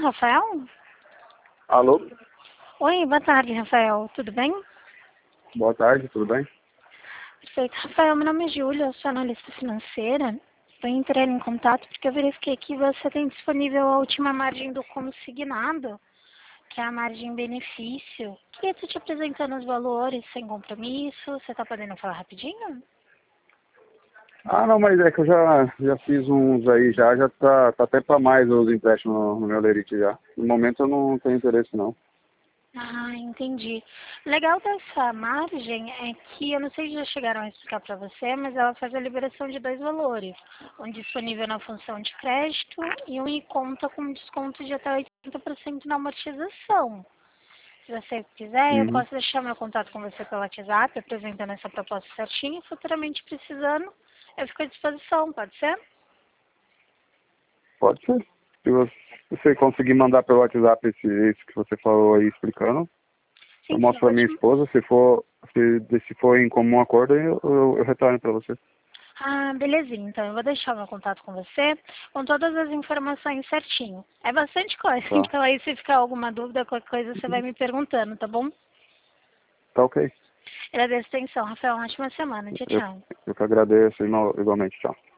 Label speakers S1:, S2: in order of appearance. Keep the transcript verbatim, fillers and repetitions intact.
S1: Rafael?
S2: Alô?
S1: Oi, boa tarde, Rafael. Tudo bem?
S2: Boa tarde, tudo bem?
S1: Perfeito. Rafael, meu nome é Júlia, eu sou analista financeira. Estou entrando em contato porque eu verifiquei que você tem disponível a última margem do consignado, que é a margem benefício. Queria estar te apresentando os valores sem compromisso. Você está podendo falar rapidinho?
S2: Ah, não, mas é que eu já, já fiz uns aí, já, já tá, tá até para mais os empréstimos no, no meu Lerite já. No momento eu não tenho interesse não.
S1: Ah, entendi. Legal dessa margem é que, eu não sei se já chegaram a explicar para você, mas ela faz a liberação de dois valores. Um disponível na função de crédito e um em conta com desconto de até oitenta por cento na amortização. Se você quiser, eu
S2: Uhum.
S1: posso deixar meu contato com você pelo WhatsApp, apresentando essa proposta certinho e futuramente precisando, eu fico à disposição, pode ser?
S2: Pode ser. Se você, se você conseguir mandar pelo WhatsApp esse, esse que você falou aí explicando, eu
S1: Sim, sim,
S2: mostro pra minha
S1: ótimo.
S2: esposa, se for, se, se for em comum acordo, eu, eu, eu retorno para você.
S1: Ah, belezinha. Então, eu vou deixar meu contato com você, com todas as informações certinho. É bastante coisa,
S2: Tá.
S1: então aí se ficar alguma dúvida, qualquer coisa, você vai me perguntando, tá bom?
S2: Tá ok.
S1: Agradeço a atenção, Rafael. Uma ótima semana. Tchau,
S2: Eu,
S1: tchau.
S2: eu que agradeço igualmente, tchau.